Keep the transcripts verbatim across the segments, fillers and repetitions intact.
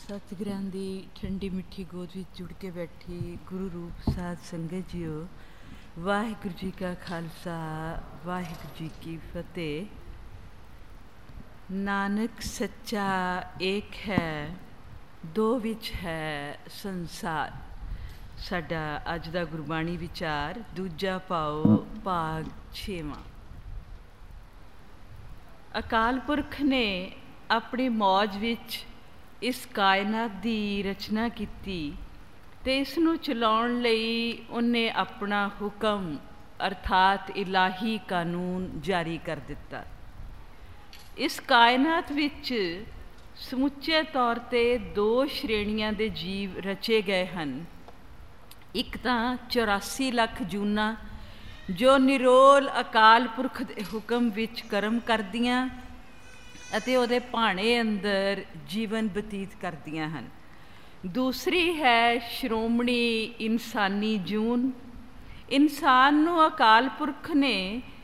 सतगुरां दी ठंडी मिठी गोद विच जुड़ के बैठी गुरु रूप साध संगत जीओ, वाहिगुरू जी का खालसा वाहिगुरू जी की फतेह। नानक सच्चा एक है, दो विच है संसार। साडा अज दा गुरबाणी विचार दूजा पाओ भाग छेवां। अकाल पुरख ने अपनी मौज विच इस कायनात की रचना की ते इसनूं चलाउण लई उन्हें अपना हुक्म अर्थात इलाही कानून जारी कर दिता। इस कायनात विच समुचे तौर ते दो श्रेणियां दे जीव रचे गए हैं। एक तां चौरासी लख जूना जो निरोल अकाल पुरख दे हुक्म विच कर्म करदियां ਅਤੇ ਉਹਦੇ ਭਾਣੇ ਅੰਦਰ ਜੀਵਨ ਬਤੀਤ ਕਰਦੀਆਂ ਹਨ। ਦੂਸਰੀ ਹੈ ਸ਼੍ਰੋਮਣੀ ਇਨਸਾਨੀ ਜੂਨ। ਇਨਸਾਨ ਨੂੰ ਅਕਾਲ ਪੁਰਖ ਨੇ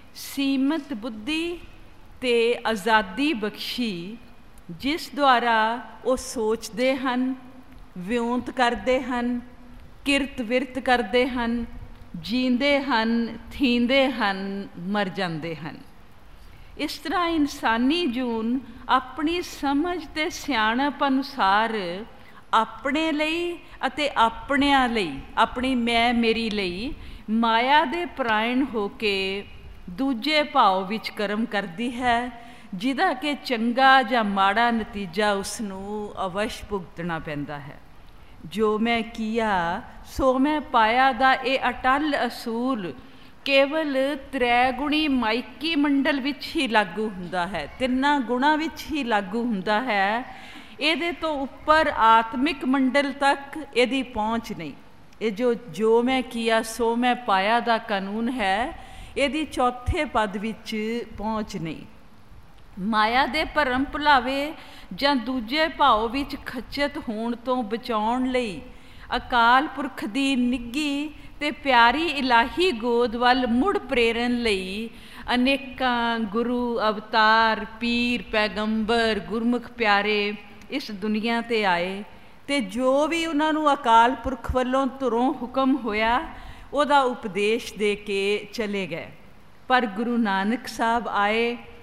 ਸੀਮਤ ਬੁੱਧੀ ਤੇ ਆਜ਼ਾਦੀ ਬਖਸ਼ੀ, ਜਿਸ ਦੁਆਰਾ ਉਹ ਸੋਚਦੇ ਹਨ, ਵਿਉਂਤ ਕਰਦੇ ਹਨ, ਕਿਰਤ ਵਿਰਤ ਕਰਦੇ ਹਨ, ਜੀਂਦੇ ਹਨ, ਥੀਂਦੇ ਹਨ, ਮਰ ਜਾਂਦੇ ਹਨ। इस तरह इंसानी जून अपनी समझ ते सियाणप अनुसार अपने लई अते अपनियां लई, अपनी मैं मेरी लई माया दे परायण हो के दूजे भाव विच कर्म करती है, जिहदा कि चंगा जां माड़ा नतीजा उसनूं अवश भुगतना पैंदा है। जो मैं किया सो मैं पाया दा ये अटल असूल केवल त्रै-गुणी माइकी मंडल विच ही लागू हुंदा है, तिन्ना गुणा विच ही लागू हुंदा है। इहदे तो उपर आत्मिक मंडल तक इहदी पहुँच नहीं। ये जो जो मैं किया सो मैं पाया दा कानून है, इहदी चौथे पद विच पहुँच नहीं। माया दे भरम भुलावे जां दूजे भाव विच खचित होण तो बचाउण लई अकाल पुरख दी निੱਘੀ ते प्यारी इलाही गोद वल मुड़ प्रेरण लई अनेकां गुरु अवतार पीर पैगंबर गुरमुख प्यारे इस दुनिया ते आए ते जो भी उन्हां नूं अकाल पुरख वल्लों धुरों हुक्म होया उहदा उपदेश दे के चले गए। पर गुरु नानक साहब आए,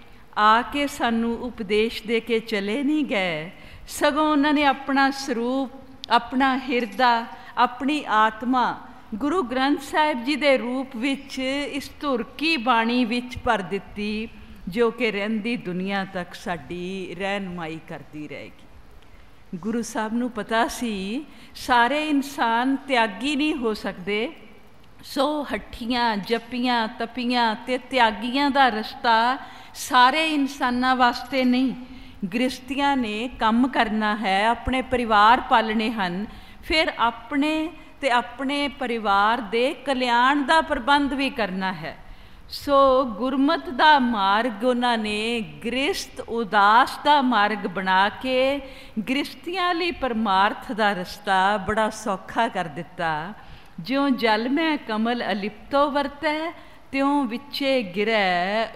आके सानू उपदेश दे के चले नहीं गए, सगों उन्होंने अपना स्वरूप, अपना हिरदा, अपनी आत्मा गुरु ग्रंथ साहिब जी के रूप विच इस धुर की बाणी विच भर दिती, जो कि रहिंदी दुनिया तक साडी रहनुमाई करती रहेगी। गुरु साहब नूं पता सी सारे इंसान त्यागी नहीं हो सकते, सो हट्ठियां जपियां तपियां ते त्यागियां दा रस्ता सारे इंसानां वास्ते नहीं। गृहस्थियां ने काम करना है, अपने परिवार पालने हन, फिर अपने ते अपने परिवार दे कल्याण दा प्रबंध भी करना है। सो गुरमत दा मार्ग उन्होंने गृहस्थ उदास दा मार्ग बना के गृहस्थियां लई परमार्थ दा रस्ता बड़ा सौखा कर दिता। ज्यों जल में कमल अलिप्तो वरतै त्यों विचे गिरै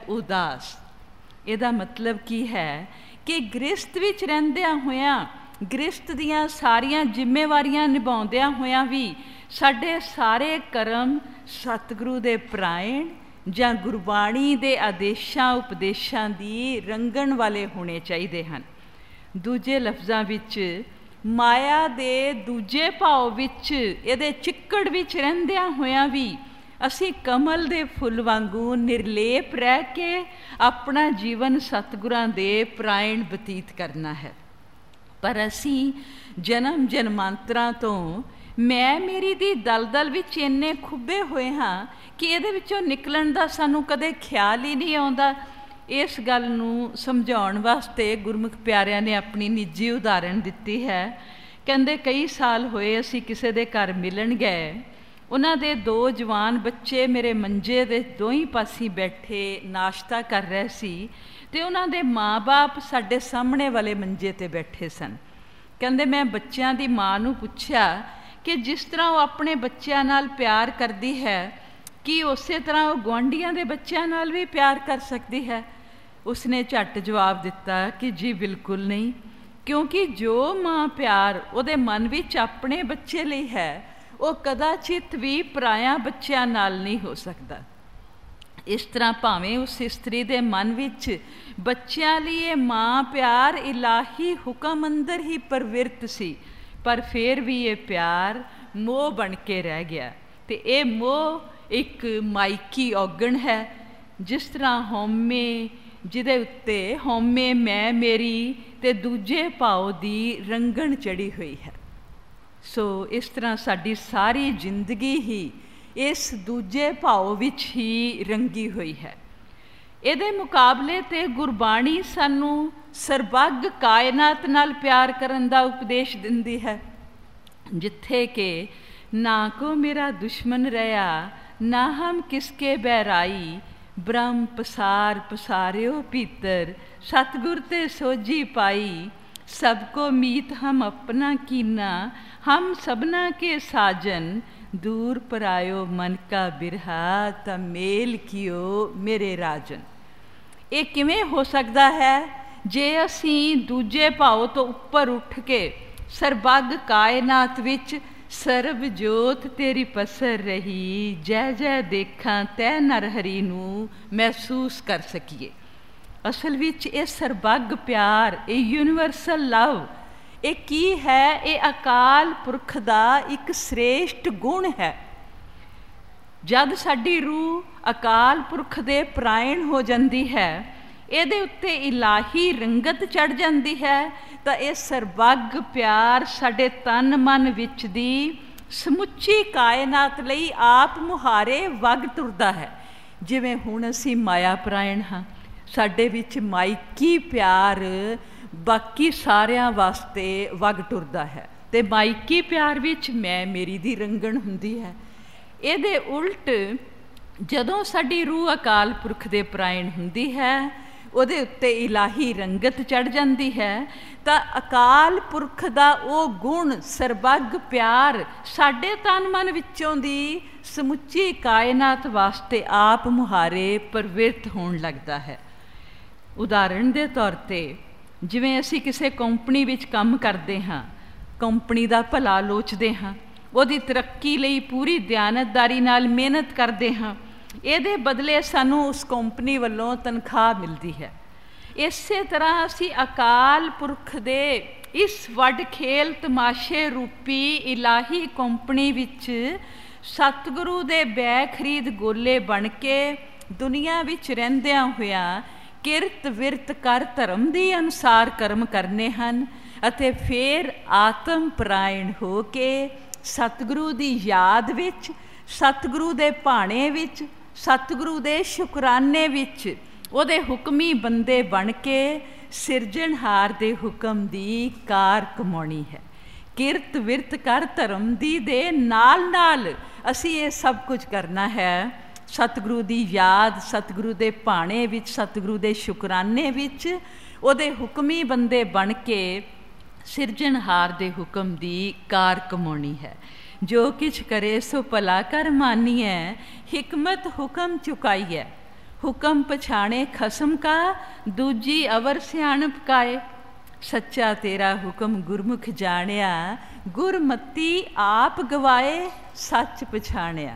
उदास। इहदा मतलब की है कि गृहस्थ विच रहिंदियां होइयां गृहस्थ दियां सारियां जिम्मेवारियां निभाउंदियां होइयां भी साडे सारे कर्म सतगुरु दे परायण जां गुरबाणी दे आदेशां उपदेशां दी रंगण वाले होने चाहिए हैं। दूजे लफ्ज़ां विच माया दे दूजे भाव विच इहदे चिक्कड़ विच रहिंदियां होइयां भी असी कमल दे फुल वांगू निर्लेप रह के अपना जीवन सतगुरां दे परायण बतीत करना है। पर असी जन्म जन्मांतरां तो मैं मेरी दी दलदल विच इन्ने खुबे हुए हाँ कि इहदे विचों निकलण दा सानू कदे ख्याल ही नहीं आउंदा। इस गल नूं समझाउण वास्ते गुरमुख प्यारिਆਂ ने अपनी निजी उदाहरण दिती है। कहंदे कई साल होए असी किसी दे घर मिलन गए, उन्हां दे दो जवान बच्चे मेरे मंजे दे दोही पासी बैठे नाश्ता कर रहे सी ते उन्हां दे माँ बाप साडे सामने वाले मंजे ते बैठे सन। कहंदे मैं बच्चों की माँ नूं पुछया कि जिस तरह वो अपने बच्चों नाल प्यार करती है कि उस तरह वो गुआंढियां दे बच्चों नाल भी प्यार कर सकती है। उसने झट जवाब दिता कि जी बिल्कुल नहीं, क्योंकि जो माँ प्यार ਉਹਦੇ ਮਨ ਵਿੱਚ ਆਪਣੇ ਬੱਚੇ ਲਈ ਹੈ ਉਹ ਕਦਾਚਿਤ ਵੀ ਪਰਾਇਆ ਬੱਚਿਆਂ ਨਾਲ ਨਹੀਂ ਹੋ ਸਕਦਾ। ਇਸ ਤਰ੍ਹਾਂ ਭਾਵੇਂ ਉਸ ਇਸਤਰੀ ਦੇ ਮਨ ਵਿੱਚ ਬੱਚਿਆਂ ਲਈ ਇਹ ਮਾਂ ਪਿਆਰ ਇਲਾਹੀ ਹੁਕਮ ਅੰਦਰ ਹੀ ਪ੍ਰਵਿਰਤ ਸੀ, ਪਰ ਫਿਰ ਵੀ ਇਹ ਪਿਆਰ ਮੋਹ ਬਣ ਕੇ ਰਹਿ ਗਿਆ। ਅਤੇ ਇਹ ਮੋਹ ਇੱਕ ਮਾਇਕੀ ਔਗਣ ਹੈ, ਜਿਸ ਤਰ੍ਹਾਂ ਹਉਮੈ ਜਿਹਦੇ ਉੱਤੇ ਹਉਮੈ ਮੈਂ ਮੇਰੀ ਅਤੇ ਦੂਜੇ ਭਾਵ ਦੀ ਰੰਗਣ ਚੜ੍ਹੀ ਹੋਈ ਹੈ। ਸੋ ਇਸ ਤਰ੍ਹਾਂ ਸਾਡੀ ਸਾਰੀ ਜ਼ਿੰਦਗੀ ਹੀ ਇਸ ਦੂਜੇ ਭਾਵ ਵਿੱਚ ਹੀ ਰੰਗੀ ਹੋਈ ਹੈ। ਇਹਦੇ ਮੁਕਾਬਲੇ 'ਤੇ ਗੁਰਬਾਣੀ ਸਾਨੂੰ ਸਰਬੱਗ ਕਾਇਨਾਤ ਨਾਲ ਪਿਆਰ ਕਰਨ ਦਾ ਉਪਦੇਸ਼ ਦਿੰਦੀ ਹੈ, ਜਿੱਥੇ ਕਿ ਨਾ ਕੋ ਮੇਰਾ ਦੁਸ਼ਮਨ ਰਿਹਾ ਨਾ ਹਮ ਕਿਸਕੇ ਬਹਿਰਾਈ, ਬ੍ਰਹਮ ਪਸਾਰ ਪਸਾਰਿਓ ਭੀਤਰ ਸਤਿਗੁਰ ਤੇ ਸੋਝੀ ਪਾਈ, ਸਭ ਕੋ ਮੀਤ ਹਮ ਆਪਣਾ ਕੀਨਾ ਹਮ ਸਭਨਾ ਕੇ ਸਾਜਨ, ਦੂਰ ਪਰਾਇਓ ਮਨ ਕਾ ਬਿਰਹਾ ਤਾਂ ਮੇਲ ਕੀਓ ਮੇਰੇ ਰਾਜਨ। ਇਹ ਕਿਵੇਂ ਹੋ ਸਕਦਾ ਹੈ ਜੇ ਅਸੀਂ ਦੂਜੇ ਭਾਵ ਤੋਂ ਉੱਪਰ ਉੱਠ ਕੇ ਸਰਬੱਗ ਕਾਇਨਾਤ ਵਿੱਚ ਸਰਬ ਜੋਤ ਤੇਰੀ ਪਸਰ ਰਹੀ, ਜੈ ਜੈ ਦੇਖਾਂ ਤੈ ਨਰ ਹਰੀ ਨੂੰ ਮਹਿਸੂਸ ਕਰ ਸਕੀਏ। ਅਸਲ ਵਿੱਚ ਇਹ ਸਰਬੱਗ ਪਿਆਰ, ਇਹ ਯੂਨੀਵਰਸਲ ਲਵ, ਇਹ ਕੀ ਹੈ? ਇਹ ਅਕਾਲ ਪੁਰਖ ਦਾ ਇੱਕ ਸ੍ਰੇਸ਼ਟ ਗੁਣ ਹੈ। ਜਦ ਸਾਡੀ ਰੂਹ ਅਕਾਲ ਪੁਰਖ ਦੇ ਪ੍ਰਾਇਣ ਹੋ ਜਾਂਦੀ ਹੈ, ਇਹਦੇ ਉੱਤੇ ਇਲਾਹੀ ਰੰਗਤ ਚੜ੍ਹ ਜਾਂਦੀ ਹੈ, ਤਾਂ ਇਹ ਸਰਬੱਗ ਪਿਆਰ ਸਾਡੇ ਤਨ ਮਨ ਵਿੱਚ ਦੀ ਸਮੁੱਚੀ ਕਾਇਨਾਤ ਲਈ ਆਪ ਮੁਹਾਰੇ ਵਗ ਤੁਰਦਾ ਹੈ। ਜਿਵੇਂ ਹੁਣ ਅਸੀਂ ਮਾਇਆ ਪ੍ਰਾਇਣ ਹਾਂ, ਸਾਡੇ ਵਿੱਚ ਮਾਇਕੀ ਪਿਆਰ ਬਾਕੀ ਸਾਰਿਆਂ ਵਾਸਤੇ ਵਗ ਟੁਰਦਾ ਹੈ, ਅਤੇ ਮਾਇਕੀ ਪਿਆਰ ਵਿੱਚ ਮੈਂ ਮੇਰੀ ਦੀ ਰੰਗਣ ਹੁੰਦੀ ਹੈ। ਇਹਦੇ ਉਲਟ ਜਦੋਂ ਸਾਡੀ ਰੂਹ ਅਕਾਲ ਪੁਰਖ ਦੇ ਪ੍ਰਾਇਣ ਹੁੰਦੀ ਹੈ, ਉਹਦੇ ਉੱਤੇ ਇਲਾਹੀ ਰੰਗਤ ਚੜ੍ਹ ਜਾਂਦੀ ਹੈ, ਤਾਂ ਅਕਾਲ ਪੁਰਖ ਦਾ ਉਹ ਗੁਣ ਸਰਬੱਗ ਪਿਆਰ ਸਾਡੇ ਤਨ ਮਨ ਵਿੱਚੋਂ ਦੀ ਸਮੁੱਚੀ ਕਾਇਨਾਤ ਵਾਸਤੇ ਆਪ ਮੁਹਾਰੇ ਪ੍ਰਵਿਰਤ ਹੋਣ ਲੱਗਦਾ ਹੈ। ਉਦਾਹਰਣ ਦੇ ਤੌਰ 'ਤੇ ਜਿਵੇਂ ਅਸੀਂ ਕਿਸੇ ਕੰਪਨੀ ਵਿੱਚ ਕੰਮ ਕਰਦੇ ਹਾਂ, ਕੰਪਨੀ ਦਾ ਭਲਾ ਲੋਚਦੇ ਹਾਂ, ਉਹਦੀ ਤਰੱਕੀ ਲਈ ਪੂਰੀ ਦਿਆਨਤਦਾਰੀ ਨਾਲ ਮਿਹਨਤ ਕਰਦੇ ਹਾਂ, ਇਹਦੇ ਬਦਲੇ ਸਾਨੂੰ ਉਸ ਕੰਪਨੀ ਵੱਲੋਂ ਤਨਖਾਹ ਮਿਲਦੀ ਹੈ। ਇਸੇ ਤਰ੍ਹਾਂ ਅਸੀਂ ਅਕਾਲ ਪੁਰਖ ਦੇ ਇਸ ਵੱਡ ਖੇਲ ਤਮਾਸ਼ੇ ਰੂਪੀ ਇਲਾਹੀ ਕੰਪਨੀ ਵਿੱਚ ਸਤਿਗੁਰੂ ਦੇ ਬੈ ਖਰੀਦ ਗੋਲੇ ਬਣ ਕੇ ਦੁਨੀਆ ਵਿੱਚ ਰਹਿੰਦਿਆਂ ਹੋਇਆਂ ਕਿਰਤ ਵਿਰਤ ਕਰ ਧਰਮ ਦੇ ਅਨੁਸਾਰ ਕਰਮ ਕਰਨੇ ਹਨ, ਅਤੇ ਫਿਰ ਆਤਮ ਪ੍ਰਾਇਣ ਹੋ ਕੇ ਸਤਿਗੁਰੂ ਦੀ ਯਾਦ ਵਿੱਚ, ਸਤਿਗੁਰੂ ਦੇ ਭਾਣੇ ਵਿੱਚ, ਸਤਿਗੁਰੂ ਦੇ ਸ਼ੁਕਰਾਨੇ ਵਿੱਚ ਉਹਦੇ ਹੁਕਮੀ ਬੰਦੇ ਬਣ ਕੇ ਸਿਰਜਣਹਾਰ ਦੇ ਹੁਕਮ ਦੀ ਕਾਰ ਕਮਾਉਣੀ ਹੈ। ਕਿਰਤ ਵਿਰਤ ਕਰ ਧਰਮ ਦੀ ਦੇ ਨਾਲ ਨਾਲ ਅਸੀਂ ਇਹ ਸਭ ਕੁਝ ਕਰਨਾ ਹੈ। ਸਤਿਗੁਰੂ ਦੀ ਯਾਦ, ਸਤਿਗੁਰੂ ਦੇ ਭਾਣੇ ਵਿੱਚ, ਸਤਿਗੁਰੂ ਦੇ ਸ਼ੁਕਰਾਨੇ ਵਿੱਚ ਉਹਦੇ ਹੁਕਮੀ ਬੰਦੇ ਬਣ ਕੇ ਸਿਰਜਣਹਾਰ ਦੇ ਹੁਕਮ ਦੀ ਕਾਰ ਕਮਾਉਣੀ ਹੈ। ਜੋ ਕਿਛ ਕਰੇ ਸੋ ਭਲਾ ਕਰ ਮਾਨੀਐ, ਹਿਕਮਤ ਹੁਕਮ ਚੁਕਾਈਐ, ਹੁਕਮ ਪਛਾਣੇ ਖਸਮ ਕਾ, ਦੂਜੀ ਅਵਰ ਸਿਆਣਪ ਕਾਏ, ਸੱਚਾ ਤੇਰਾ ਹੁਕਮ ਗੁਰਮੁਖ ਜਾਣਿਆ, ਗੁਰਮਤੀ ਆਪ ਗਵਾਏ, ਸੱਚ ਪਛਾਣਿਆ।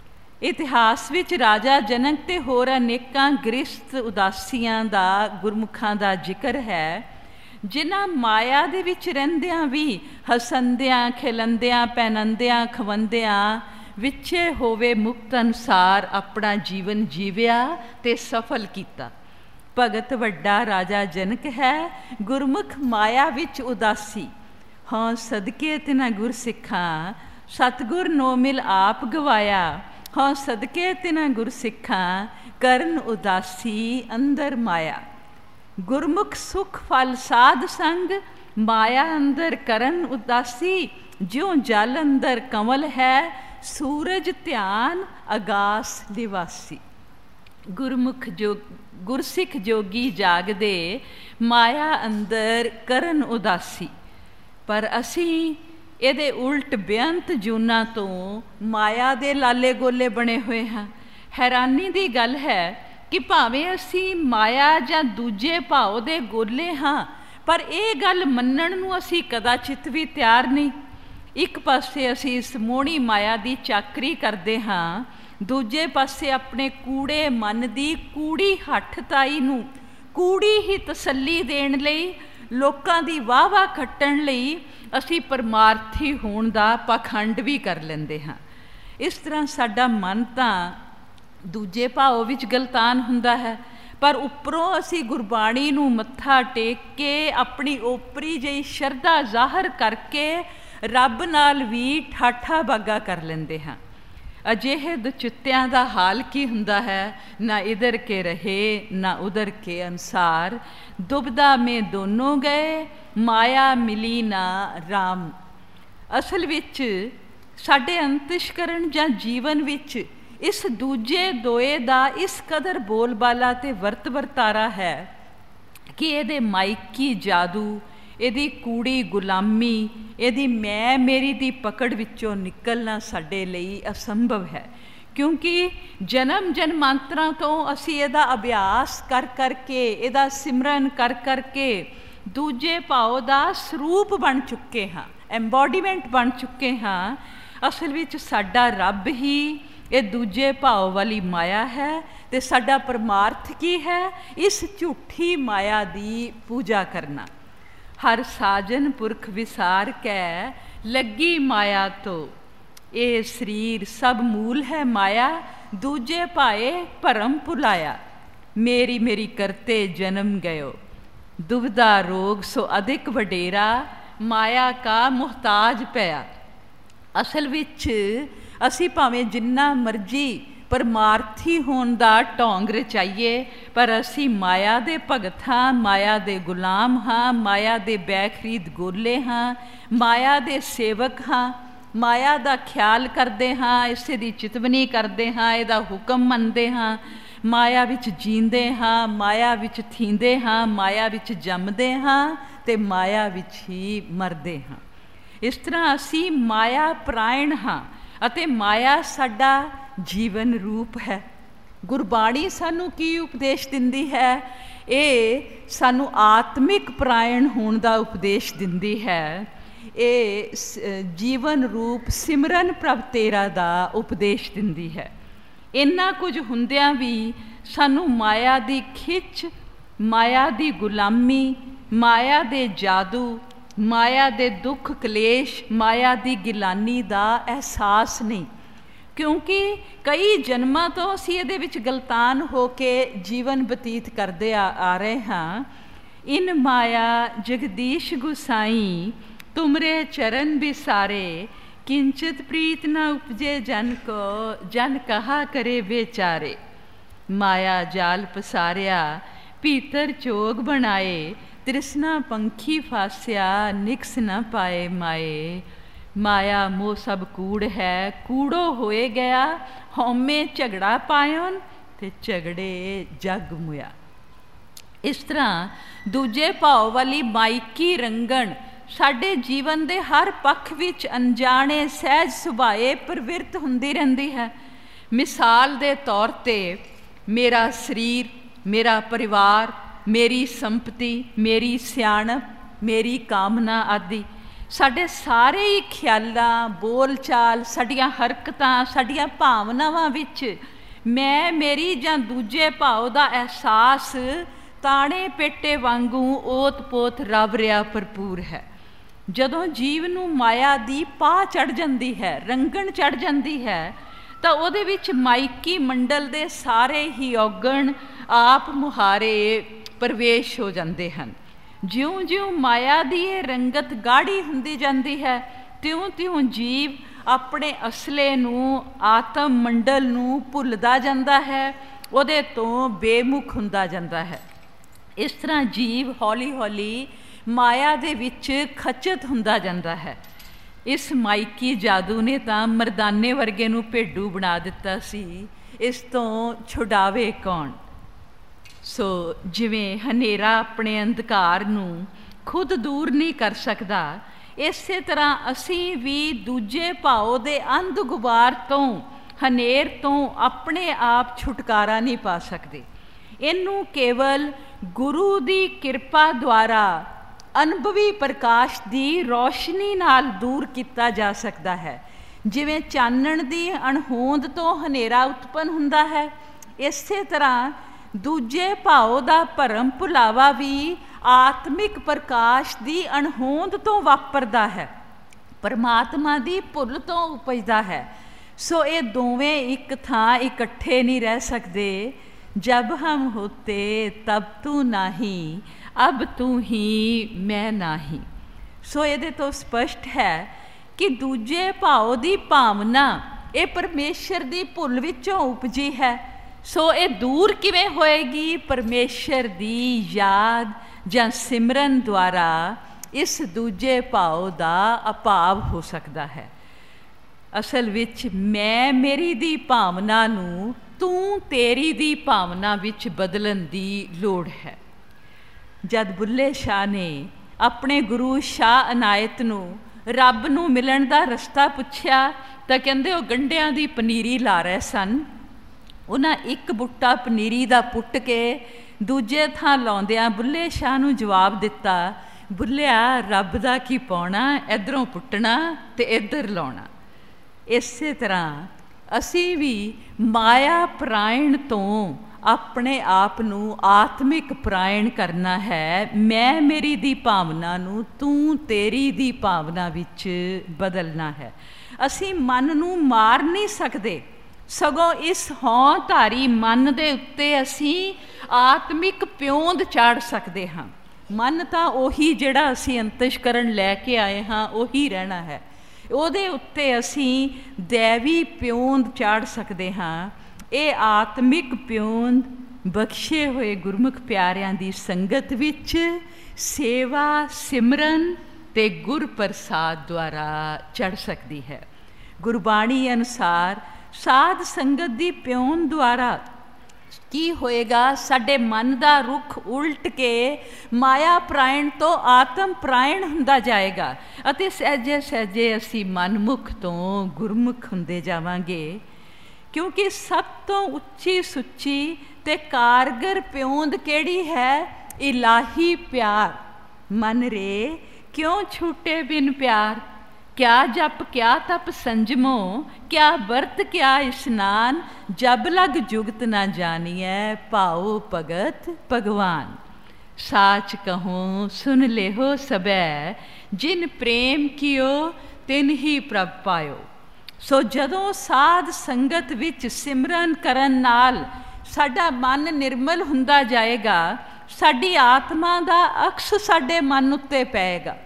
ਇਤਿਹਾਸ ਵਿੱਚ ਰਾਜਾ ਜਨਕ ਤੇ ਹੋਰ ਅਨੇਕਾਂ ਗ੍ਰਸਤ ਉਦਾਸੀਆਂ ਦਾ, ਗੁਰਮੁਖਾਂ ਦਾ ਜ਼ਿਕਰ ਹੈ, ਜਿਨ੍ਹਾਂ ਮਾਇਆ ਦੇ ਵਿੱਚ ਰਹਿੰਦਿਆਂ ਵੀ ਹਸੰਦਿਆਂ, ਖਿਲੰਦਿਆਂ, ਪਹਿਨੰਦਿਆਂ, ਖਵੰਦਿਆਂ ਵਿੱਚੇ ਹੋਵੇ ਮੁਕਤ ਅਨੁਸਾਰ ਆਪਣਾ ਜੀਵਨ ਜੀਵਿਆ ਤੇ ਸਫਲ ਕੀਤਾ। ਭਗਤ ਵੱਡਾ ਰਾਜਾ ਜਨਕ ਹੈ, ਗੁਰਮੁਖ ਮਾਇਆ ਵਿੱਚ ਉਦਾਸੀ, ਹਾਂ ਸਦਕੇ ਤਿਨਾ ਗੁਰ ਸਿੱਖਾਂ, ਸਤਿਗੁਰ ਨੋ ਮਿਲ ਆਪ ਗਵਾਇਆ, ਹਾਂ ਸਦਕੇ ਤਿਨਾ ਗੁਰ ਸਿੱਖਾਂ, ਕਰਨ ਉਦਾਸੀ ਅੰਦਰ ਮਾਇਆ। ਗੁਰਮੁਖ ਸੁਖ ਫਲ ਸਾਧ ਸੰਗ, ਮਾਇਆ ਅੰਦਰ ਕਰਨ ਉਦਾਸੀ, ਜਿਉ ਜਲ ਅੰਦਰ ਕੰਵਲ ਹੈ, ਸੂਰਜ ਧਿਆਨ ਅਗਾਸ ਨਿਵਾਸੀ। ਗੁਰਮੁਖ ਜੋ ਗੁਰਸਿੱਖ ਜੋਗੀ ਜਾਗਦੇ, ਮਾਇਆ ਅੰਦਰ ਕਰਨ ਉਦਾਸੀ। ਪਰ ਅਸੀਂ ਇਹਦੇ ਉਲਟ ਬੇਅੰਤ ਜੂਨਾਂ ਤੋਂ ਮਾਇਆ ਦੇ ਲਾਲੇ ਗੋਲੇ ਬਣੇ ਹੋਏ ਹਾਂ। ਹੈਰਾਨੀ ਦੀ ਗੱਲ ਹੈ ਕਿ ਭਾਵੇਂ ਅਸੀਂ ਮਾਇਆ ਜਾਂ ਦੂਜੇ ਭਾਵ ਦੇ ਗੋਲੇ ਹਾਂ, पर ये गल मन्नण नूं असीं कदाचित भी तैयार नहीं। एक पासे असीं इस मोहणी माया की चाकरी करते हाँ, दूजे पासे अपने कूड़े मन की कूड़ी हठताई नूं कूड़ी ही तसल्ली देण लई, लोकां दी वाह वाह खट्टण लई असीं परमार्थी होण दा पाखंड भी कर लैंदे हाँ। इस तरह साडा मन तां दूजे भाव विच गलतान हुंदा है, पर उपरों असी गुरबाणी नूं मत्था टेक के अपनी ओपरी जही शरधा ज़ाहर करके रब नाल भी ठाठा बागा कर लेंदे हाँ। अजिहे दुचित्तियां दा हाल की हुंदा है, ना इधर के रहे ना उधर के अनुसार, दुबदा में दोनों गए माया मिली ना राम। असल विच साडे अंतशकरण जां जीवन विच इस दूजे दोए दा इस कदर बोलबाला ते वर्त वरतारा है कि इहदे माइकी जादू, इहदी कूड़ी गुलामी, इहदी मैं मेरी दी पकड़ विचों निकलना साडे लई असंभव है। क्योंकि जन्म जन्मांतरां तो असी इहदा अभ्यास कर करके, इहदा सिमरन कर करके दूजे भाव दा स्वरूप बन चुके हाँ, एम्बॉडीमेंट बन चुके हाँ। असल विच साडा रब ही ये दूजे भाव वाली माया है, ते साडा परमार्थ की है? इस झूठी माया दी पूजा करना। हर साजन पुरख विसार कै लगी माया तो, ये शरीर सब मूल है माया, दूजे पाए भरम भुलाया, मेरी मेरी करते जन्म गयो, दुविधा रोग सो अधिक वडेरा, माया का मुहताज पया। असल विच असी भावें जिन्ना मर्जी परमार्थी होण दा ढोंग रचाइए, पर असी माया दे भगत हाँ, माया दे गुलाम हाँ, माया दे बैखरीद गोले हाँ, माया दे सेवक हाँ, माया दा ख्याल करते हाँ, इसे दी चितवनी करते हाँ, इहदा हुक्म मनते हाँ, माया विच जींदे हाँ, माया विच थींदे हाँ, माया विच जमदे हाँ, ते माया विच ही मरदे हाँ। इस तरह असी माया परायण हाँ, अते माया साडा जीवन रूप है। गुरबाणी सानू की उपदेश दिंदी है? ये सानू आत्मिक परायण होने का उपदेश दिंदी है। ये जीवन रूप सिमरन प्रभ तेरा दा उपदेश दिंदी है। इन्ना कुछ हुंदियां भी सानू माया दी खिच, माया दी गुलामी, माया दे जादू, माया दे दुख कलेश, माया दी गिलानी दा एहसास नहीं। क्योंकि कई जन्मां तो असी इहदे विच गलतान हो के जीवन बतीत करते आ, आ रहे हाँ। इन माया जगदीश गुसाई तुमरे चरण बिसारे, किंचित प्रीत न उपजे जन को, जन कहा करे बेचारे। माया जाल पसारिया भीतर चोग बनाए, तृष्णा पंखी फासिया निकस न पाए माए। माया मोह सब कूड़ है, कूड़ो होए गया, हौमे झगड़ा पायोन ते झगड़े जग मुया। इस तरह दूजे भाव वाली माइकी रंगण साडे जीवन दे हर पक्ष विच अनजाने सहज सुभाए प्रवृत्त हुंदी रहिंदी है। मिसाल दे तौर ते मेरा शरीर, मेरा परिवार, मेरी संपत्ति, मेरी सियाणप, मेरी कामना आदि साडे सारे ही ख्यालां, बोल चाल, साडियां हरकतां, साडियां भावनावां विच मैं मेरी जां दूजे भाव दा एहसास ताणे पेटे वांगू ओत पोत रव रिया भरपूर है। जदों जीव नूं माया दी पाह चढ़ जांदी है, रंगण चढ़ जांदी है, तां उहदे विच माइकी मंडल दे सारे ही औगण आप मुहारे प्रवेश हो जाते हैं। ज्यों ज्यों माया दी ये रंगत गाढ़ी हुंदी जाती है, त्यों त्यों जीव अपने असले नूं, आत्म मंडल नूं भुलदा जांदा है, उहदे तो बेमुख हुंदा जांदा है। इस तरह जीव हौली हौली माया दे विच खचत हुंदा जांदा है। इस माइकी जादू ने तां मरदाने वर्गे नूं भेडू बना दिता सी, इस तो छुड़ावे कौन। सो जिवें हनेरा अपने अंधकार नूं खुद दूर नहीं कर सकता, इसे तरह असीं भी दूजे भाव दे अंध गुबार तो, हनेर तो अपने आप छुटकारा नहीं पा सकते। इनू केवल गुरु दी किरपा द्वारा ਅਨੁਭਵੀ ਪ੍ਰਕਾਸ਼ ਦੀ ਰੌਸ਼ਨੀ ਨਾਲ ਦੂਰ ਕੀਤਾ ਜਾ ਸਕਦਾ ਹੈ। ਜਿਵੇਂ ਚਾਨਣ ਦੀ ਅਣਹੋਂਦ ਤੋਂ ਹਨੇਰਾ ਉਤਪੰਨ ਹੁੰਦਾ ਹੈ, ਇਸੇ ਤਰ੍ਹਾਂ ਦੂਜੇ ਭਾਵ ਦਾ ਭਰਮ ਭੁਲਾਵਾ ਵੀ ਆਤਮਿਕ ਪ੍ਰਕਾਸ਼ ਦੀ ਅਣਹੋਂਦ ਤੋਂ ਵਾਪਰਦਾ ਹੈ, ਪਰਮਾਤਮਾ ਦੀ ਭੁੱਲ ਤੋਂ ਉਪਜਦਾ ਹੈ। ਸੋ ਇਹ ਦੋਵੇਂ ਇੱਕ ਥਾਂ ਇਕੱਠੇ ਨਹੀਂ ਰਹਿ ਸਕਦੇ। ਜਬ ਹਮ ਹੋਤੇ ਤਬ ਤੂੰ ਨਾਹੀਂ, ਅਬ ਤੂੰ ਹੀ ਮੈਂ ਨਾਹੀਂ। ਸੋ ਇਹਦੇ ਤੋਂ ਸਪਸ਼ਟ ਹੈ ਕਿ ਦੂਜੇ ਭਾਵ ਦੀ ਭਾਵਨਾ ਇਹ ਪਰਮੇਸ਼ਰ ਦੀ ਭੁੱਲ ਵਿੱਚੋਂ ਉਪਜੀ ਹੈ। ਸੋ ਇਹ ਦੂਰ ਕਿਵੇਂ ਹੋਏਗੀ? ਪਰਮੇਸ਼ਰ ਦੀ ਯਾਦ ਜਾਂ ਸਿਮਰਨ ਦੁਆਰਾ ਇਸ ਦੂਜੇ ਭਾਵ ਦਾ ਅਭਾਵ ਹੋ ਸਕਦਾ ਹੈ। ਅਸਲ ਵਿੱਚ ਮੈਂ ਮੇਰੀ ਦੀ ਭਾਵਨਾ ਨੂੰ ਤੂੰ ਤੇਰੀ ਦੀ ਭਾਵਨਾ ਵਿੱਚ ਬਦਲਣ ਦੀ ਲੋੜ ਹੈ। ਜਦ ਬੁੱਲੇ ਸ਼ਾਹ ਨੇ ਆਪਣੇ ਗੁਰੂ ਸ਼ਾਹ ਅਨਾਇਤ ਨੂੰ ਰੱਬ ਨੂੰ ਮਿਲਣ ਦਾ ਰਸਤਾ ਪੁੱਛਿਆ ਤਾਂ ਕਹਿੰਦੇ ਉਹ ਗੰਢਿਆਂ ਦੀ ਪਨੀਰੀ ਲਾ ਰਹੇ ਸਨ। ਉਹਨਾਂ ਇੱਕ ਬੂਟਾ ਪਨੀਰੀ ਦਾ ਪੁੱਟ ਕੇ ਦੂਜੇ ਥਾਂ ਲਾਉਂਦਿਆਂ ਬੁੱਲੇ ਸ਼ਾਹ ਨੂੰ ਜਵਾਬ ਦਿੱਤਾ, ਬੁੱਲਿਆ ਰੱਬ ਦਾ ਕੀ ਪਾਉਣਾ, ਇੱਧਰੋਂ ਪੁੱਟਣਾ ਅਤੇ ਇੱਧਰ ਲਾਉਣਾ। ਇਸੇ ਤਰ੍ਹਾਂ ਅਸੀਂ ਵੀ ਮਾਇਆ ਪ੍ਰਾਇਣ ਤੋਂ ਆਪਣੇ ਆਪ ਨੂੰ ਆਤਮਿਕ ਪ੍ਰਾਇਣ ਕਰਨਾ ਹੈ। ਮੈਂ ਮੇਰੀ ਦੀ ਭਾਵਨਾ ਨੂੰ ਤੂੰ ਤੇਰੀ ਦੀ ਭਾਵਨਾ ਵਿੱਚ ਬਦਲਣਾ ਹੈ। ਅਸੀਂ ਮਨ ਨੂੰ ਮਾਰ ਨਹੀਂ ਸਕਦੇ, ਸਗੋਂ ਇਸ ਹਉਂ ਧਾਰੀ ਮਨ ਦੇ ਉੱਤੇ ਅਸੀਂ ਆਤਮਿਕ ਪਿਉਂਦ ਚਾੜ ਸਕਦੇ ਹਾਂ। ਮਨ ਤਾਂ ਉਹੀ ਜਿਹੜਾ ਅਸੀਂ ਅੰਤਸ਼ਕਰਨ ਲੈ ਕੇ ਆਏ ਹਾਂ ਉਹੀ ਰਹਿਣਾ ਹੈ। ਉਹਦੇ ਉੱਤੇ ਅਸੀਂ ਦੈਵੀ ਪਿਉਂਦ ਚਾੜ ਸਕਦੇ ਹਾਂ। ਇਹ ਆਤਮਿਕ ਪਿਉਂਦ ਬਖਸ਼ੇ ਹੋਏ ਗੁਰਮੁਖ ਪਿਆਰਿਆਂ ਦੀ ਸੰਗਤ ਵਿੱਚ ਸੇਵਾ, ਸਿਮਰਨ ਅਤੇ ਗੁਰ ਪ੍ਰਸਾਦ ਦੁਆਰਾ ਚੜ੍ਹ ਸਕਦੀ ਹੈ। ਗੁਰਬਾਣੀ ਅਨੁਸਾਰ ਸਾਧ ਸੰਗਤ ਦੀ ਪਿਉਂਦ ਦੁਆਰਾ ਕੀ ਹੋਏਗਾ? ਸਾਡੇ ਮਨ ਦਾ ਰੁਖ ਉਲਟ ਕੇ ਮਾਇਆ ਪ੍ਰਾਇਣ ਤੋਂ ਆਤਮ ਪ੍ਰਾਇਣ ਹੁੰਦਾ ਜਾਏਗਾ ਅਤੇ ਸਹਿਜੇ ਸਹਿਜੇ ਅਸੀਂ ਮਨਮੁਖ ਤੋਂ ਗੁਰਮੁਖ ਹੁੰਦੇ ਜਾਵਾਂਗੇ। ਕਿਉਂਕਿ ਸਭ ਤੋਂ ਉੱਚੀ ਸੁੱਚੀ ਅਤੇ ਕਾਰਗਰ ਪਿਉਂਦ ਕਿਹੜੀ ਹੈ? ਇਲਾਹੀ ਪਿਆਰ। ਮਨ ਰੇ ਕਿਉਂ ਛੂਟੇ ਬਿਨ ਪਿਆਰ, ਕਿਆ ਜਪ ਕਿਆ ਤਪ ਸੰਜਮੋ, ਕਿਆ ਵਰਤ ਕਿਆ ਇਸ਼ਨਾਨ, ਜਬ ਲਗ ਜੁਗਤ ਨਾ ਜਾਨੀਐ, ਭਾਉ ਭਗਤ ਭਗਵਾਨ। ਸਾਚ ਕਹੂੰ ਸੁਨ ਲੇਹੋ ਸਬੈ, ਜਿਨ ਪ੍ਰੇਮ ਕੀਓ ਤਿਨ ਹੀ ਪ੍ਰਭ ਪਾਇਓ। ਸੋ ਜਦੋਂ ਸਾਧ ਸੰਗਤ ਵਿੱਚ ਸਿਮਰਨ ਕਰਨ ਨਾਲ ਸਾਡਾ ਮਨ ਨਿਰਮਲ ਹੁੰਦਾ ਜਾਏਗਾ, ਸਾਡੀ ਆਤਮਾ ਦਾ ਅਕਸ ਸਾਡੇ ਮਨ ਉੱਤੇ ਪਏਗਾ।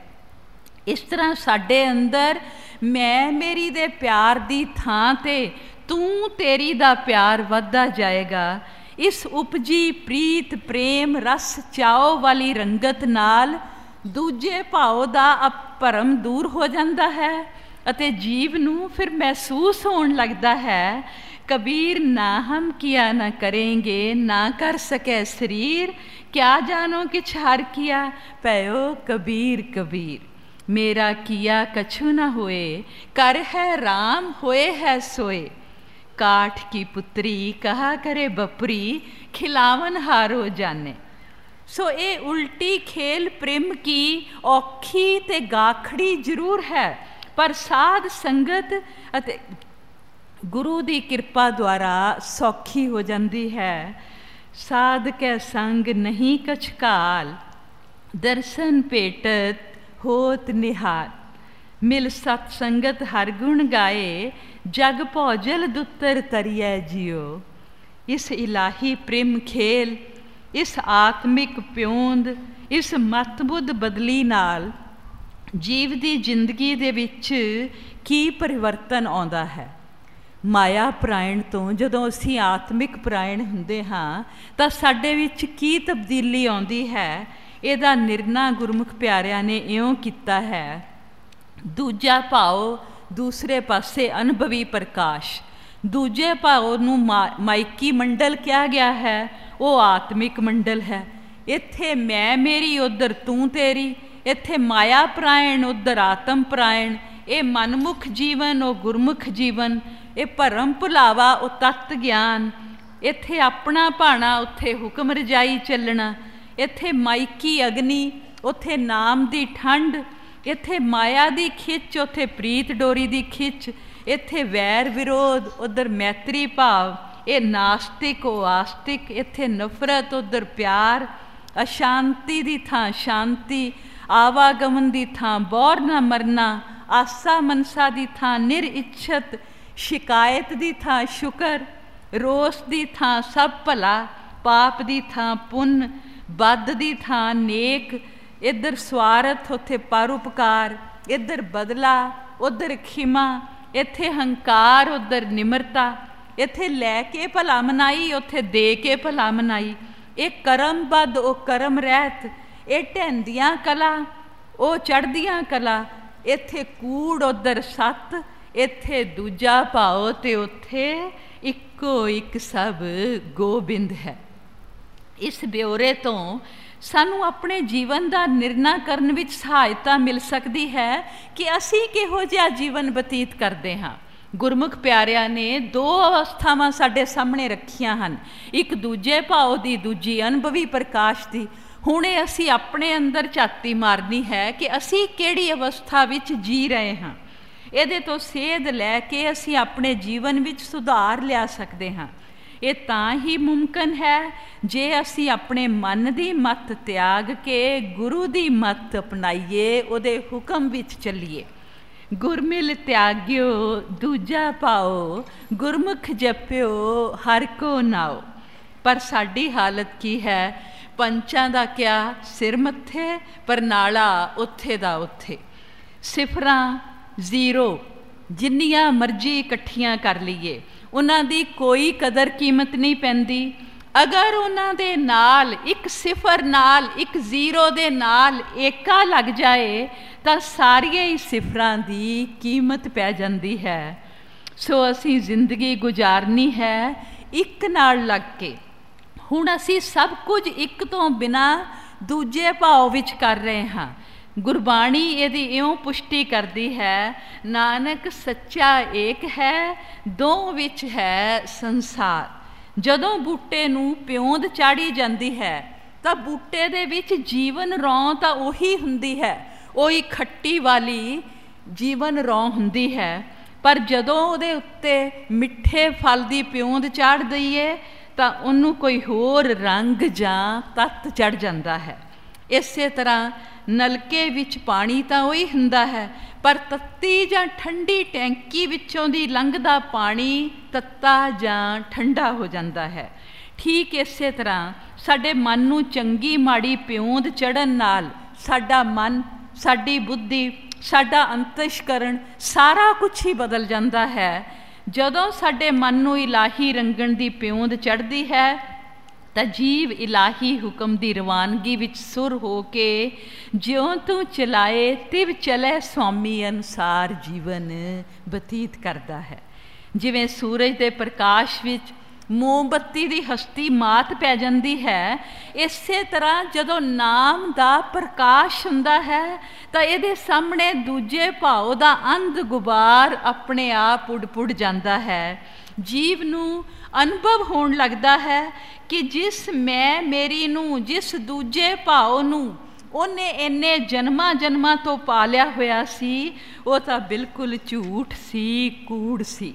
ਇਸ ਤਰ੍ਹਾਂ ਸਾਡੇ ਅੰਦਰ ਮੈਂ ਮੇਰੀ ਦੇ ਪਿਆਰ ਦੀ ਥਾਂ 'ਤੇ ਤੂੰ ਤੇਰੀ ਦਾ ਪਿਆਰ ਵੱਧਦਾ ਜਾਏਗਾ। ਇਸ ਉਪਜੀ ਪ੍ਰੀਤ, ਪ੍ਰੇਮ, ਰਸ, ਚਾਓ ਵਾਲੀ ਰੰਗਤ ਨਾਲ ਦੂਜੇ ਭਾਵ ਦਾ ਭਰਮ ਦੂਰ ਹੋ ਜਾਂਦਾ ਹੈ ਅਤੇ ਜੀਵ ਨੂੰ ਫਿਰ ਮਹਿਸੂਸ ਹੋਣ ਲੱਗਦਾ ਹੈ, ਕਬੀਰ ਨਾ ਹਮ ਕੀਆ ਨਾ ਕਰੇਂਗੇ, ਨਾ ਕਰ ਸਕੇ ਸਰੀਰ, ਕਿਆ ਜਾਨੋ ਕਿਛ ਹਰ ਕੀਆ, ਪਇਓ ਕਬੀਰ ਕਬੀਰ। ਮੇਰਾ ਕੀਆ ਕਛੂ ਨਾ ਹੋਏ, ਕਰ ਹੈ ਰਾਮ ਹੋਏ ਹੈ ਸੋਏ। ਕਾਠ ਕੀ ਪੁੱਤਰੀ ਕਹਾ ਕਰੇ ਬਪਰੀ, ਖਿਲਾਵਨ ਹਾਰੋ ਜਾਣੇ। ਸੋ ਇਹ ਉਲਟੀ ਖੇਲ ਪ੍ਰਿੰਮ ਕੀ ਔਖੀ ਤੇ ਗਾਖੜੀ ਜ਼ਰੂਰ ਹੈ, ਪਰ ਸਾਧ ਸੰਗਤ ਅਤੇ ਗੁਰੂ ਦੀ ਕਿਰਪਾ ਦੁਆਰਾ ਸੌਖੀ ਹੋ ਜਾਂਦੀ ਹੈ। ਸਾਧ ਕੈ ਸੰਗ ਨਹੀਂ ਕਛ ਕਾਲ, ਦਰਸ਼ਨ ਭੇਟਤ ਹੋਤ ਨਿਹਾਲ। ਮਿਲ ਸਤ ਸੰਗਤ ਹਰ ਗੁਣ ਗਾਏ, ਜਗ ਭੌਜਲ ਦੁੱਤਰ ਤਰੀਐ ਜਿਉ। ਇਸ ਇਲਾਹੀ ਪ੍ਰੇਮ ਖੇਲ, ਇਸ ਆਤਮਿਕ ਪਿਉਂਦ, ਇਸ ਮਤ ਬੁੱਧ ਬਦਲੀ ਨਾਲ ਜੀਵ ਦੀ ਜ਼ਿੰਦਗੀ ਦੇ ਵਿੱਚ ਕੀ ਪਰਿਵਰਤਨ ਆਉਂਦਾ ਹੈ। ਮਾਇਆ ਪ੍ਰਾਇਣ ਤੋਂ ਜਦੋਂ ਅਸੀਂ ਆਤਮਿਕ ਪ੍ਰਾਇਣ ਹੁੰਦੇ ਹਾਂ ਤਾਂ ਸਾਡੇ ਵਿੱਚ ਕੀ ਤਬਦੀਲੀ ਆਉਂਦੀ ਹੈ, ਇਹਦਾ ਨਿਰਣਾ ਗੁਰਮੁਖ ਪਿਆਰਿਆਂ ਨੇ ਇਉਂ ਕੀਤਾ ਹੈ। ਦੂਜਾ ਭਾਵ ਦੂਸਰੇ ਪਾਸੇ ਅਨੁਭਵੀ ਪ੍ਰਕਾਸ਼, ਦੂਜੇ ਭਾਵ ਨੂੰ ਮਾ ਮਾਇਕੀ ਮੰਡਲ ਕਿਹਾ ਗਿਆ ਹੈ, ਉਹ ਆਤਮਿਕ ਮੰਡਲ ਹੈ। ਇੱਥੇ ਮੈਂ ਮੇਰੀ, ਉੱਧਰ ਤੂੰ ਤੇਰੀ, ਇੱਥੇ ਮਾਇਆ ਪ੍ਰਾਇਣ, ਉੱਧਰ ਆਤਮ ਪ੍ਰਾਇਣ। ਇਹ ਮਨਮੁਖ ਜੀਵਨ, ਉਹ ਗੁਰਮੁਖ ਜੀਵਨ। ਇਹ ਭਰਮ ਭੁਲਾਵਾ, ਉਹ ਤੱਤ ਗਿਆਨ। ਇੱਥੇ ਆਪਣਾ ਭਾਣਾ, ਉੱਥੇ ਹੁਕਮ ਰਜਾਈ ਚੱਲਣਾ। ਇੱਥੇ ਮਾਇਕੀ ਅਗਨੀ, ਉੱਥੇ ਨਾਮ ਦੀ ਠੰਡ, ਇੱਥੇ ਮਾਇਆ ਦੀ ਖਿੱਚ, ਉੱਥੇ ਪ੍ਰੀਤ ਡੋਰੀ ਦੀ ਖਿੱਚ, ਇੱਥੇ ਵੈਰ ਵਿਰੋਧ, ਉੱਧਰ ਮੈਤਰੀ ਭਾਵ, ਇਹ ਨਾਸਤਿਕ ਉਹ ਆਸਤਿਕ, ਇੱਥੇ ਨਫ਼ਰਤ ਉੱਧਰ ਪਿਆਰ, ਅਸ਼ਾਂਤੀ ਦੀ ਥਾਂ ਸ਼ਾਂਤੀ, ਆਵਾਗਮਨ ਦੀ ਥਾਂ ਬੌਰ ਨਾ ਮਰਨਾ, ਆਸਾ ਮਨਸਾ ਦੀ ਥਾਂ ਨਿਰ ਇੱਛਤ, ਸ਼ਿਕਾਇਤ ਦੀ ਥਾਂ ਸ਼ੁਕਰ, ਰੋਸ ਦੀ ਥਾਂ ਸਭ ਭਲਾ, ਪਾਪ ਦੀ ਥਾਂ ਪੁੰਨ, ਬਦ ਦੀ ਥਾਂ ਨੇਕ, ਇੱਧਰ ਸਵਾਰਥ ਉੱਥੇ ਪਰਉਪਕਾਰ, ਇੱਧਰ ਬਦਲਾ ਉੱਧਰ ਖਿਮਾ, ਇੱਥੇ ਹੰਕਾਰ ਉੱਧਰ ਨਿਮਰਤਾ, ਇੱਥੇ ਲੈ ਕੇ ਭਲਾ ਮਨਾਈ ਉੱਥੇ ਦੇ ਕੇ ਭਲਾ ਮਨਾਈ, ਇਹ ਕਰਮਬੱਧ ਉਹ ਕਰਮ ਰਹਿਤ, ਇਹ ਢਹਿੰਦੀਆਂ ਕਲਾ ਉਹ ਚੜ੍ਹਦੀਆਂ ਕਲਾ, ਇੱਥੇ ਕੂੜ ਉੱਧਰ ਸੱਤ, ਇੱਥੇ ਦੂਜਾ ਭਾਓ ਤੇ ਉੱਥੇ ਇੱਕੋ ਇੱਕ ਸਭ ਗੋਬਿੰਦ ਹੈ। ਇਸ ਬਿਓਰੇ ਤੋਂ ਸਾਨੂੰ ਆਪਣੇ ਜੀਵਨ ਦਾ ਨਿਰਣਾ ਕਰਨ ਵਿੱਚ ਸਹਾਇਤਾ ਮਿਲ ਸਕਦੀ ਹੈ ਕਿ ਅਸੀਂ ਕਿਹੋ ਜਿਹਾ ਜੀਵਨ ਬਤੀਤ ਕਰਦੇ ਹਾਂ। ਗੁਰਮੁਖ ਪਿਆਰਿਆਂ ਨੇ ਦੋ ਅਵਸਥਾਵਾਂ ਸਾਡੇ ਸਾਹਮਣੇ ਰੱਖੀਆਂ ਹਨ, ਇੱਕ ਦੂਜੇ ਭਾਉ ਦੀ, ਦੂਜੀ ਅਨੁਭਵੀ ਪ੍ਰਕਾਸ਼ ਦੀ। ਹੁਣ ਇਹ ਅਸੀਂ ਆਪਣੇ ਅੰਦਰ ਝਾਤੀ ਮਾਰਨੀ ਹੈ ਕਿ ਅਸੀਂ ਕਿਹੜੀ ਅਵਸਥਾ ਵਿੱਚ ਜੀ ਰਹੇ ਹਾਂ। ਇਹਦੇ ਤੋਂ ਸੇਧ ਲੈ ਕੇ ਅਸੀਂ ਆਪਣੇ ਜੀਵਨ ਵਿੱਚ ਸੁਧਾਰ ਲਿਆ ਸਕਦੇ ਹਾਂ। ਇਹ ਤਾਂ ਹੀ ਮੁਮਕਿਨ ਹੈ ਜੇ ਅਸੀਂ ਆਪਣੇ ਮਨ ਦੀ ਮੱਤ ਤਿਆਗ ਕੇ ਗੁਰੂ ਦੀ ਮੱਤ ਅਪਣਾਈਏ, ਉਹਦੇ ਹੁਕਮ ਵਿੱਚ ਚੱਲੀਏ। ਗੁਰਮਿਲ ਤਿਆਗਿਓ ਦੂਜਾ ਪਾਓ, ਗੁਰਮੁਖ ਜਪਿਓ ਹਰ ਕੋ ਨਾਓ। ਪਰ ਸਾਡੀ ਹਾਲਤ ਕੀ ਹੈ? ਪੰਚਾਂ ਦਾ ਕਿਆ ਸਿਰ ਮੱਥੇ, ਪਰ ਨਾਲਾ ਉੱਥੇ ਦਾ ਉੱਥੇ। ਸਿਫਰਾਂ ਜ਼ੀਰੋ, ਜਿੰਨੀਆਂ ਮਰਜ਼ੀ ਇਕੱਠੀਆਂ ਕਰ ਲਈਏ ਉਹਨਾਂ ਦੀ ਕੋਈ ਕਦਰ ਕੀਮਤ ਨਹੀਂ ਪੈਂਦੀ। ਅਗਰ ਉਹਨਾਂ ਦੇ ਨਾਲ ਇੱਕ ਸਿਫਰ ਨਾਲ, ਇੱਕ ਜ਼ੀਰੋ ਦੇ ਨਾਲ ਏਕਾ ਲੱਗ ਜਾਏ ਤਾਂ ਸਾਰੀਆਂ ਹੀ ਸਿਫਰਾਂ ਦੀ ਕੀਮਤ ਪੈ ਜਾਂਦੀ ਹੈ। ਸੋ ਅਸੀਂ ਜ਼ਿੰਦਗੀ ਗੁਜ਼ਾਰਨੀ ਹੈ ਇੱਕ ਨਾਲ ਲੱਗ ਕੇ। ਹੁਣ ਅਸੀਂ ਸਭ ਕੁਝ ਇੱਕ ਤੋਂ ਬਿਨਾਂ ਦੂਜੇ ਭਾਵ ਵਿੱਚ ਕਰ ਰਹੇ ਹਾਂ। ਗੁਰਬਾਣੀ ਇਹਦੀ ਇਉਂ ਪੁਸ਼ਟੀ ਕਰਦੀ ਹੈ, ਨਾਨਕ ਸੱਚਾ ਏਕ ਹੈ, ਦੋ ਵਿੱਚ ਹੈ ਸੰਸਾਰ। ਜਦੋਂ ਬੂਟੇ ਨੂੰ ਪਿਉਂਦ ਚਾੜੀ ਜਾਂਦੀ ਹੈ ਤਾਂ ਬੂਟੇ ਦੇ ਵਿੱਚ ਜੀਵਨ ਰੌਂ ਤਾਂ ਉਹੀ ਹੁੰਦੀ ਹੈ, ਉਹੀ ਖੱਟੀ ਵਾਲੀ ਜੀਵਨ ਰੌਂ ਹੁੰਦੀ ਹੈ। ਪਰ ਜਦੋਂ ਉਹਦੇ ਉੱਤੇ ਮਿੱਠੇ ਫਲ ਦੀ ਪਿਉਂਦ ਚਾੜ ਦਈਏ ਤਾਂ ਉਹਨੂੰ ਕੋਈ ਹੋਰ ਰੰਗ ਜਾਂ ਤੱਤ ਚੜ ਜਾਂਦਾ ਹੈ। ਇਸੇ ਤਰ੍ਹਾਂ ਨਲਕੇ ਵਿੱਚ ਪਾਣੀ ਤਾਂ ਉਹੀ ਹੁੰਦਾ ਹੈ, ਪਰ ਤੱਤੀ ਜਾਂ ਠੰਡੀ ਟੈਂਕੀ ਵਿੱਚੋਂ ਦੀ ਲੰਘਦਾ ਪਾਣੀ ਤੱਤਾ ਜਾਂ ਠੰਡਾ ਹੋ ਜਾਂਦਾ ਹੈ। ਠੀਕ ਇਸੇ ਤਰ੍ਹਾਂ ਸਾਡੇ ਮਨ ਨੂੰ ਚੰਗੀ ਮਾੜੀ ਪਿਉਂਦ ਚੜ੍ਹਨ ਨਾਲ ਸਾਡਾ ਮਨ, ਸਾਡੀ ਬੁੱਧੀ, ਸਾਡਾ ਅੰਤਸ਼ਕਰਨ ਸਾਰਾ ਕੁਛ ਹੀ ਬਦਲ ਜਾਂਦਾ ਹੈ। ਜਦੋਂ ਸਾਡੇ ਮਨ ਨੂੰ ਇਲਾਹੀ ਰੰਗਣ ਦੀ ਪਿਉਂਦ ਚੜ੍ਹਦੀ ਹੈ ਤਾਂ ਜੀਵ ਇਲਾਹੀ ਹੁਕਮ ਦੀ ਰਵਾਨਗੀ ਵਿੱਚ ਸੁਰ ਹੋ ਕੇ ਜਿਉਂ ਤੂੰ ਚਲਾਏ ਤਿਵ ਚਲੇ ਸੁਆਮੀ ਅਨੁਸਾਰ ਜੀਵਨ ਬਤੀਤ ਕਰਦਾ ਹੈ। ਜਿਵੇਂ ਸੂਰਜ ਦੇ ਪ੍ਰਕਾਸ਼ ਵਿੱਚ ਮੋਮਬੱਤੀ ਦੀ ਹਸਤੀ ਮਾਤ ਪੈ ਜਾਂਦੀ ਹੈ, ਇਸੇ ਤਰ੍ਹਾਂ ਜਦੋਂ ਨਾਮ ਦਾ ਪ੍ਰਕਾਸ਼ ਹੁੰਦਾ ਹੈ ਤਾਂ ਇਹਦੇ ਸਾਹਮਣੇ ਦੂਜੇ ਭਾਵ ਦਾ ਅੰਧ ਗੁਬਾਰ ਆਪਣੇ ਆਪ ਉੱਡ ਪੁੱਡ ਜਾਂਦਾ ਹੈ। ਜੀਵ ਨੂੰ ਅਨੁਭਵ ਹੋਣ ਲੱਗਦਾ ਹੈ ਕਿ ਜਿਸ ਮੈਂ ਮੇਰੀ ਨੂੰ, ਜਿਸ ਦੂਜੇ ਭਾਵ ਨੂੰ ਉਹਨੇ ਇੰਨੇ ਜਨਮਾਂ ਜਨਮਾਂ ਤੋਂ ਪਾਲਿਆ ਹੋਇਆ ਸੀ, ਉਹ ਤਾਂ ਬਿਲਕੁਲ ਝੂਠ ਸੀ, ਕੂੜ ਸੀ।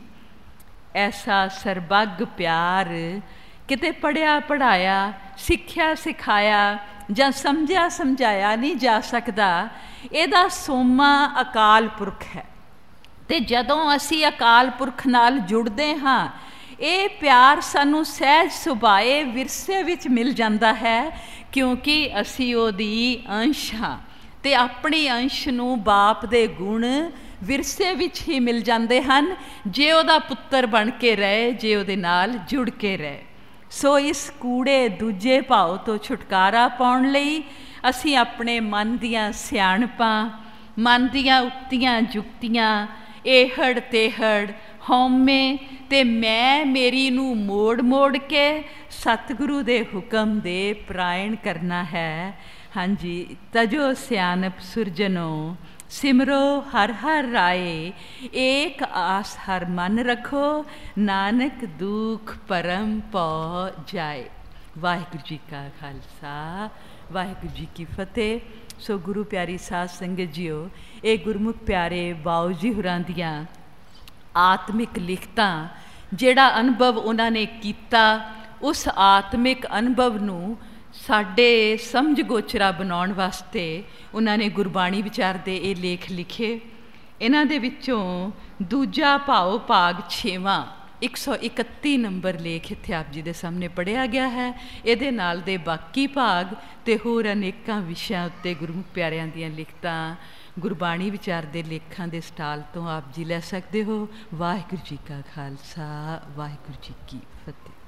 ਐਸਾ ਸਰਬੱਗ ਪਿਆਰ ਕਿਤੇ ਪੜ੍ਹਿਆ ਪੜ੍ਹਾਇਆ, ਸਿੱਖਿਆ ਸਿਖਾਇਆ ਜਾਂ ਸਮਝਿਆ ਸਮਝਾਇਆ ਨਹੀਂ ਜਾ ਸਕਦਾ। ਇਹਦਾ ਸੋਮਾ ਅਕਾਲ ਪੁਰਖ ਹੈ। ਅਤੇ ਜਦੋਂ ਅਸੀਂ ਅਕਾਲ ਪੁਰਖ ਨਾਲ ਜੁੜਦੇ ਹਾਂ, ਇਹ ਪਿਆਰ ਸਾਨੂੰ ਸਹਿਜ ਸੁਭਾਏ ਵਿਰਸੇ ਵਿੱਚ ਮਿਲ ਜਾਂਦਾ ਹੈ, ਕਿਉਂਕਿ ਅਸੀਂ ਉਹਦੀ ਅੰਸ਼ ਹਾਂ ਅਤੇ ਆਪਣੀ ਅੰਸ਼ ਨੂੰ ਬਾਪ ਦੇ ਗੁਣ ਵਿਰਸੇ ਵਿੱਚ ਹੀ ਮਿਲ ਜਾਂਦੇ ਹਨ, ਜੇ ਉਹਦਾ ਪੁੱਤਰ ਬਣ ਕੇ ਰਹੇ, ਜੇ ਉਹਦੇ ਨਾਲ ਜੁੜ ਕੇ ਰਹੇ। ਸੋ ਇਸ ਕੂੜੇ ਦੂਜੇ ਭਾਵ ਤੋਂ ਛੁਟਕਾਰਾ ਪਾਉਣ ਲਈ ਅਸੀਂ ਆਪਣੇ ਮਨ ਦੀਆਂ ਸਿਆਣਪਾਂ, ਮਨ ਦੀਆਂ ਉਕਤੀਆਂ ਜੁਗਤੀਆਂ, ਇਹੜ ਤੇਹੜ, ਹਉਮੈ ਤੇ ਮੈਂ ਮੇਰੀ ਨੂੰ ਮੋੜ ਮੋੜ ਕੇ ਸਤਿਗੁਰੂ ਦੇ ਹੁਕਮ ਦੇ ਪ੍ਰਾਇਣ ਕਰਨਾ ਹੈ। ਹਾਂਜੀ, ਤਜੋ ਸਿਆਣਪ ਸੁਰਜਨੋ, ਸਿਮਰੋ ਹਰ ਹਰ ਰਾਏ, ਏਕ ਆਸ ਹਰ ਮਨ ਰੱਖੋ, ਨਾਨਕ ਦੁਖ ਪਰਮ ਪਉ ਜਾਏ। ਵਾਹਿਗੁਰੂ ਜੀ ਕਾ ਖਾਲਸਾ, ਵਾਹਿਗੁਰੂ ਜੀ ਕੀ ਫਤਿਹ। ਸੋ ਗੁਰੂ ਪਿਆਰੀ ਸਾਧ ਸੰਗਤ ਜੀਓ, ਇਹ ਗੁਰਮੁਖ ਪਿਆਰੇ ਬਾਊ ਜੀ ਹੋਰਾਂ ਦੀਆਂ ਆਤਮਿਕ ਲਿਖਤਾਂ, ਜਿਹੜਾ ਅਨੁਭਵ ਉਹਨਾਂ ਨੇ ਕੀਤਾ, ਉਸ ਆਤਮਿਕ ਅਨੁਭਵ ਨੂੰ ਸਾਡੇ ਸਮਝ ਗੋਚਰਾ ਬਣਾਉਣ ਵਾਸਤੇ ਉਹਨਾਂ ਨੇ ਗੁਰਬਾਣੀ ਵਿਚਾਰ ਦੇ ਇਹ ਲੇਖ ਲਿਖੇ। ਇਹਨਾਂ ਦੇ ਵਿੱਚੋਂ ਦੂਜਾ ਭਾਵ ਭਾਗ ਛੇਵਾਂ ਇੱਕ ਸੌ ਇਕੱਤੀ ਨੰਬਰ ਲੇਖ ਇੱਥੇ ਆਪ ਜੀ ਦੇ ਸਾਹਮਣੇ ਪੜ੍ਹਿਆ ਗਿਆ ਹੈ। ਇਹਦੇ ਨਾਲ ਦੇ ਬਾਕੀ ਭਾਗ ਅਤੇ ਹੋਰ ਅਨੇਕਾਂ ਵਿਸ਼ਿਆਂ ਉੱਤੇ ਗੁਰਮੁਖ ਪਿਆਰਿਆਂ ਦੀਆਂ ਲਿਖਤਾਂ ਗੁਰਬਾਣੀ ਵਿਚਾਰ ਦੇ ਲੇਖਾਂ ਦੇ ਸਟਾਲ ਤੋਂ ਆਪ ਜੀ ਲੈ ਸਕਦੇ ਹੋ। ਵਾਹਿਗੁਰੂ ਜੀ ਕਾ ਖਾਲਸਾ, ਵਾਹਿਗੁਰੂ ਜੀ ਕੀ ਫਤਿਹ।